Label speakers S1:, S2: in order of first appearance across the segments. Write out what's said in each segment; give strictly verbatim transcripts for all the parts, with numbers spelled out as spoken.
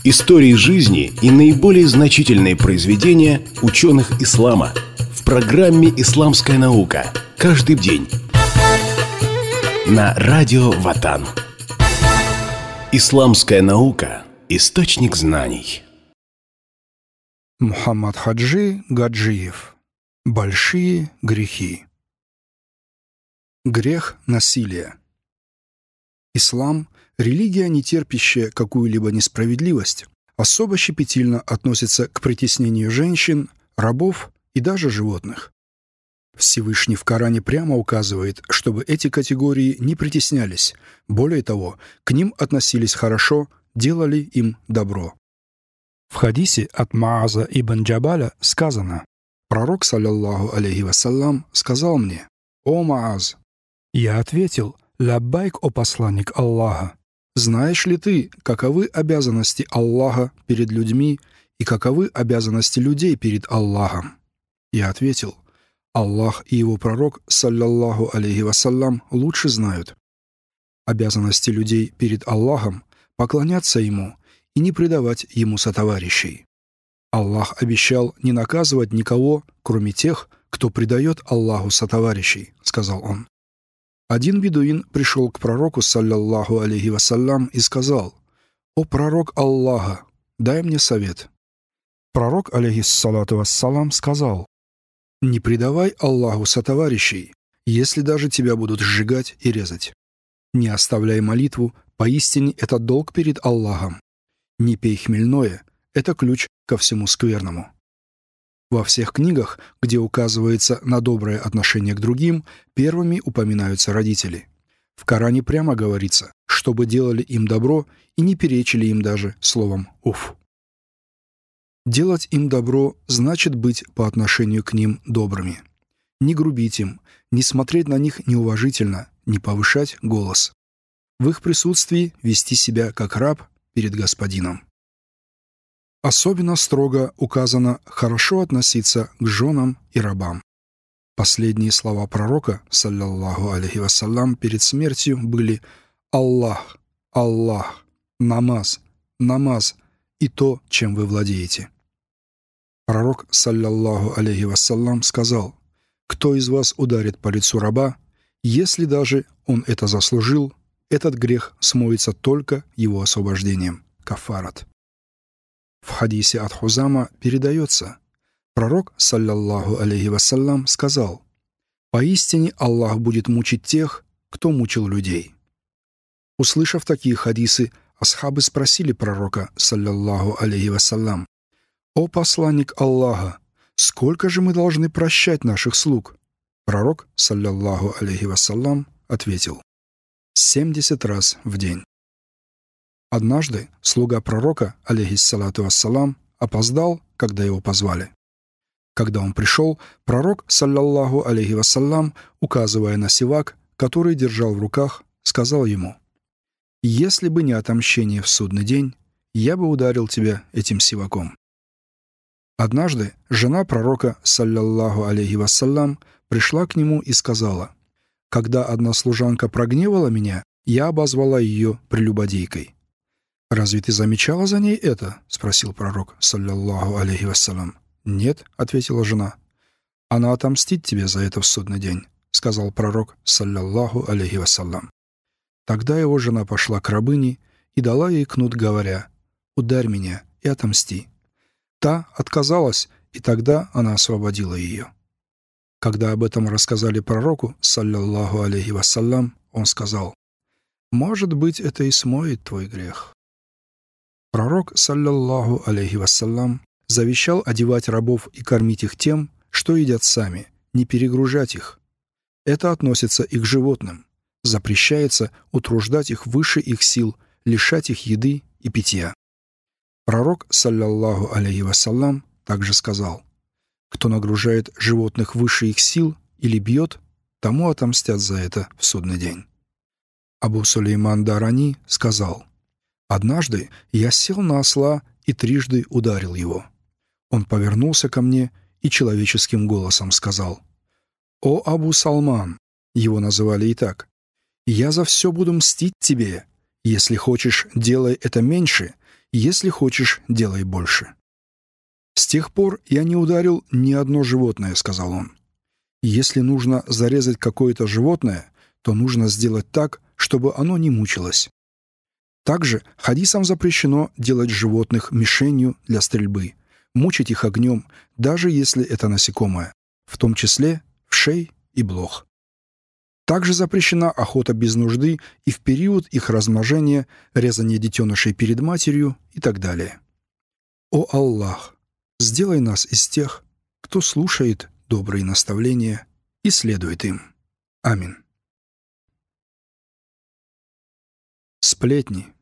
S1: Истории жизни и наиболее значительные произведения ученых ислама в программе «Исламская наука». Каждый день на радио Ватан. Исламская наука – источник знаний.
S2: Мухаммад Хаджи Гаджиев. Большие грехи. Грех насилия. Ислам – религия, не терпящая какую-либо несправедливость, особо щепетильно относится к притеснению женщин, рабов и даже животных. Всевышний в Коране прямо указывает, чтобы эти категории не притеснялись, более того, к ним относились хорошо, делали им добро. В хадисе от Мааза ибн Джабаля сказано: «Пророк, саллаллаху алейхи вассалям, сказал мне: „О Мааз“, я ответил: «Ляббайк, о посланник Аллаха. Знаешь ли ты, каковы обязанности Аллаха перед людьми и каковы обязанности людей перед Аллахом?» Я ответил: «Аллах и его пророк, саллаллаху алейхи вассалям, лучше знают. Обязанности людей перед Аллахом — поклоняться Ему и не предавать Ему сотоварищей. Аллах обещал не наказывать никого, кроме тех, кто предает Аллаху сотоварищей», — сказал он. Один бедуин пришел к пророку, саллаллаху алейхи вассалям, и сказал: «О пророк Аллаха, дай мне совет». Пророк, алейхиссалату вассалам, сказал: «Не предавай Аллаху сотоварищей, если даже тебя будут сжигать и резать. Не оставляй молитву, поистине это долг перед Аллахом. Не пей хмельное, это ключ ко всему скверному». Во всех книгах, где указывается на доброе отношение к другим, первыми упоминаются родители. В Коране прямо говорится, чтобы делали им добро и не перечили им даже словом «уф». Делать им добро значит быть по отношению к ним добрыми. Не грубить им, не смотреть на них неуважительно, не повышать голос. В их присутствии вести себя как раб перед господином. Особенно строго указано хорошо относиться к женам и рабам. Последние слова пророка, саллаллаху алейхи вассалям, перед смертью были «Аллах, Аллах, намаз, намаз и то, чем вы владеете». Пророк, саллаллаху алейхи вассалям, сказал: «Кто из вас ударит по лицу раба, если даже он это заслужил, этот грех смоется только его освобождением». Кафарат. В хадисе от Хузама передается: пророк, саллаллаху алейхи вассалям, сказал: «Поистине Аллах будет мучить тех, кто мучил людей». Услышав такие хадисы, асхабы спросили пророка, саллаллаху алейхи вассалям: «О посланник Аллаха, сколько же мы должны прощать наших слуг?» Пророк, саллаллаху алейхи вассалям, ответил: «семьдесят раз в день». Однажды слуга пророка, алейхиссалату вассалам, опоздал, когда его позвали. Когда он пришел, пророк, саллаллаху алейхи вассалям, указывая на сивак, который держал в руках, сказал ему: «Если бы не отомщение в судный день, я бы ударил тебя этим сиваком». Однажды жена пророка, саллаллаху алейхи вассалям, пришла к нему и сказала: «Когда одна служанка прогневала меня, я обозвала ее прелюбодейкой». «Разве ты замечала за ней это?» — спросил пророк, саллаллаху алейхи вассалям. «Нет», — ответила жена. «Она отомстит тебе за это в судный день», — сказал пророк, саллаллаху алейхи вассалям. Тогда его жена пошла к рабыне и дала ей кнут, говоря: «Ударь меня и отомсти». Та отказалась, и тогда она освободила ее. Когда об этом рассказали пророку, саллаллаху алейхи вассалям, он сказал: «Может быть, это и смоет твой грех». Пророк, саллаллаху алейхи вассалям, завещал одевать рабов и кормить их тем, что едят сами, не перегружать их. Это относится и к животным. Запрещается утруждать их выше их сил, лишать их еды и питья. Пророк, саллаллаху алейхи вассалям, также сказал: «Кто нагружает животных выше их сил или бьет, тому отомстят за это в судный день». Абу Сулейман Дарани сказал: «Однажды я сел на осла и трижды ударил его. Он повернулся ко мне и человеческим голосом сказал: „О Абу Салман“, его называли и так, «я за все буду мстить тебе. Если хочешь, делай это меньше. Если хочешь, делай больше». «С тех пор я не ударил ни одно животное», — сказал он. «Если нужно зарезать какое-то животное, то нужно сделать так, чтобы оно не мучилось». Также хадисом запрещено делать животных мишенью для стрельбы, мучить их огнем, даже если это насекомое, в том числе вшей и блох. Также запрещена охота без нужды и в период их размножения, резание детенышей перед матерью и так далее. О Аллах, сделай нас из тех, кто слушает добрые наставления и следует им. Амин. Сплетни.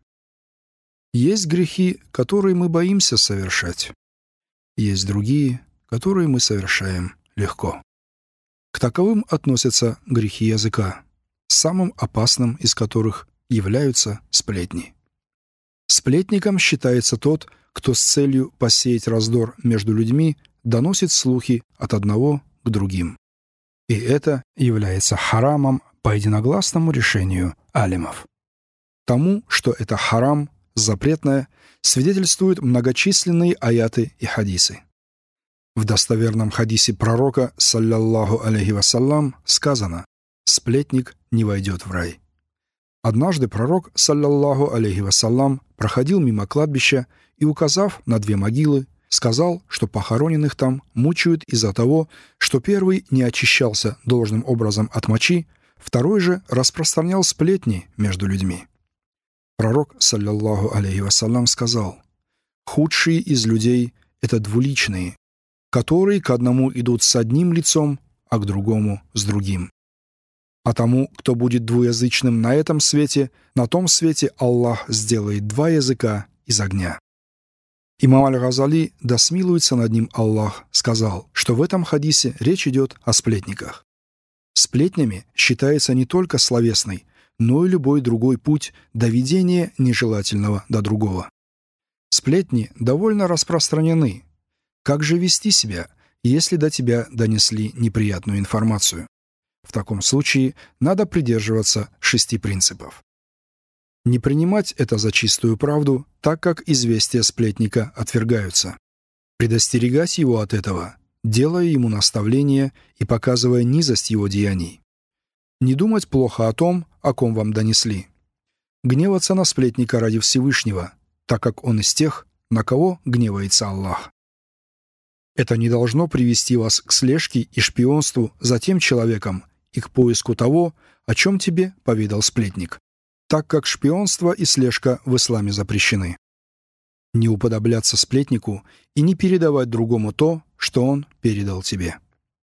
S2: Есть грехи, которые мы боимся совершать. Есть другие, которые мы совершаем легко. К таковым относятся грехи языка, самым опасным из которых являются сплетни. Сплетником считается тот, кто с целью посеять раздор между людьми доносит слухи от одного к другим. И это является харамом по единогласному решению алимов. Тому, что это харам, запретное, свидетельствуют многочисленные аяты и хадисы. В достоверном хадисе пророка, саллаллаху алейхи вассалям, сказано: «Сплетник не войдет в рай». Однажды пророк, саллаллаху алейхи вассалям, проходил мимо кладбища и, указав на две могилы, сказал, что похороненных там мучают из-за того, что первый не очищался должным образом от мочи, второй же распространял сплетни между людьми. Пророк, саллаллаху алейхи вассалям, сказал: «Худшие из людей — это двуличные, которые к одному идут с одним лицом, а к другому — с другим. А тому, кто будет двуязычным на этом свете, на том свете Аллах сделает два языка из огня». Имам Аль-Газали, да смилуется над ним Аллах, сказал, что в этом хадисе речь идет о сплетниках. Сплетнями считается не только словесный, но и любой другой путь доведения нежелательного до другого. Сплетни довольно распространены. Как же вести себя, если до тебя донесли неприятную информацию? В таком случае надо придерживаться шести принципов. Не принимать это за чистую правду, так как известия сплетника отвергаются. Предостерегать его от этого, делая ему наставления и показывая низость его деяний. Не думать плохо о том, о ком вам донесли. Гневаться на сплетника ради Всевышнего, так как он из тех, на кого гневается Аллах. Это не должно привести вас к слежке и шпионству за тем человеком и к поиску того, о чем тебе поведал сплетник, так как шпионство и слежка в исламе запрещены. Не уподобляться сплетнику и не передавать другому то, что он передал тебе.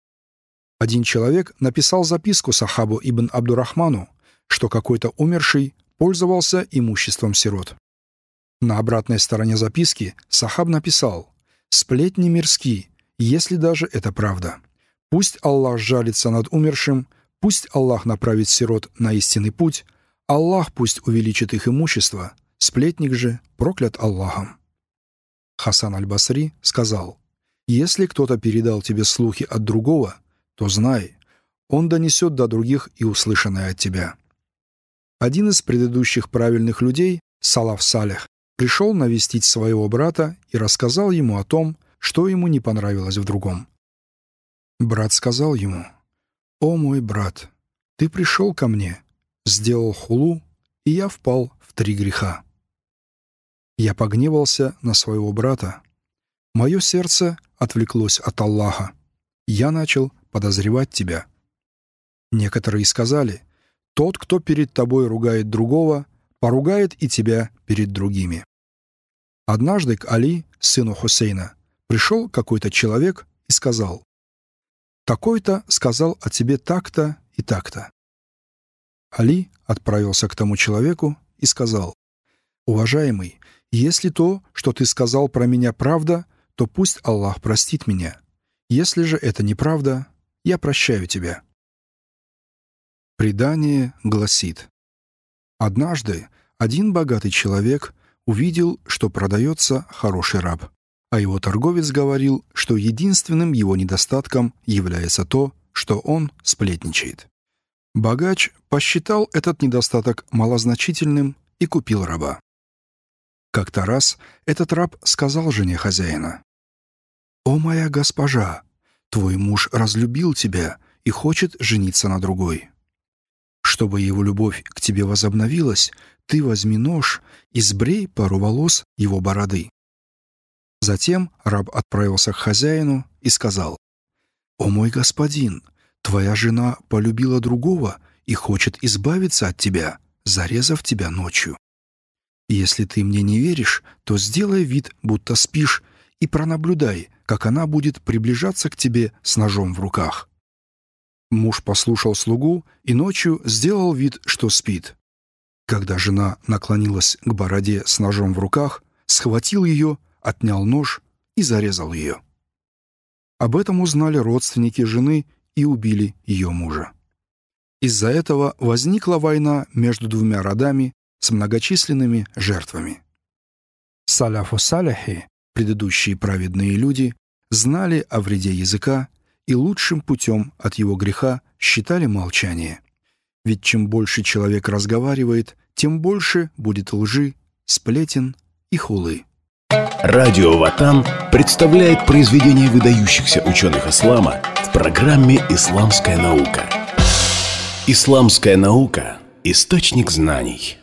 S2: Один человек написал записку сахабу ибн Абдурахману, что какой-то умерший пользовался имуществом сирот. На обратной стороне записки сахаб написал: «Сплетни мирски, если даже это правда. Пусть Аллах жалится над умершим, пусть Аллах направит сирот на истинный путь, Аллах пусть увеличит их имущество, сплетник же проклят Аллахом». Хасан аль-Басри сказал: «Если кто-то передал тебе слухи от другого, то знай, он донесет до других и услышанное от тебя». Один из предыдущих правильных людей, Салаф Салих, пришел навестить своего брата и рассказал ему о том, что ему не понравилось в другом. Брат сказал ему: «О мой брат, ты пришел ко мне, сделал хулу, и я впал в три греха. Я погневался на своего брата. Мое сердце отвлеклось от Аллаха. Я начал подозревать тебя». Некоторые сказали: «Тот, кто перед тобой ругает другого, поругает и тебя перед другими». Однажды к Али, сыну Хусейна, пришел какой-то человек и сказал: «Такой-то сказал о тебе так-то и так-то». Али отправился к тому человеку и сказал: «Уважаемый, если то, что ты сказал про меня, правда, то пусть Аллах простит меня. Если же это неправда, я прощаю тебя». Предание гласит: однажды один богатый человек увидел, что продается хороший раб, а его торговец говорил, что единственным его недостатком является то, что он сплетничает. Богач посчитал этот недостаток малозначительным и купил раба. Как-то раз этот раб сказал жене хозяина: «О моя госпожа, твой муж разлюбил тебя и хочет жениться на другой. Чтобы его любовь к тебе возобновилась, ты возьми нож и сбрей пару волос его бороды». Затем раб отправился к хозяину и сказал: «О мой господин, твоя жена полюбила другого и хочет избавиться от тебя, зарезав тебя ночью. Если ты мне не веришь, то сделай вид, будто спишь, и пронаблюдай, как она будет приближаться к тебе с ножом в руках». Муж послушал слугу и ночью сделал вид, что спит. Когда жена наклонилась к бороде с ножом в руках, схватил ее, отнял нож и зарезал ее. Об этом узнали родственники жены и убили ее мужа. Из-за этого возникла война между двумя родами с многочисленными жертвами. Саляфу саляхи, предыдущие праведные люди, знали о вреде языка и лучшим путем от его греха считали молчание. Ведь чем больше человек разговаривает, тем больше будет лжи, сплетен и хулы.
S1: Радио Ватан представляет произведения выдающихся ученых ислама в программе «Исламская наука». Исламская наука – источник знаний.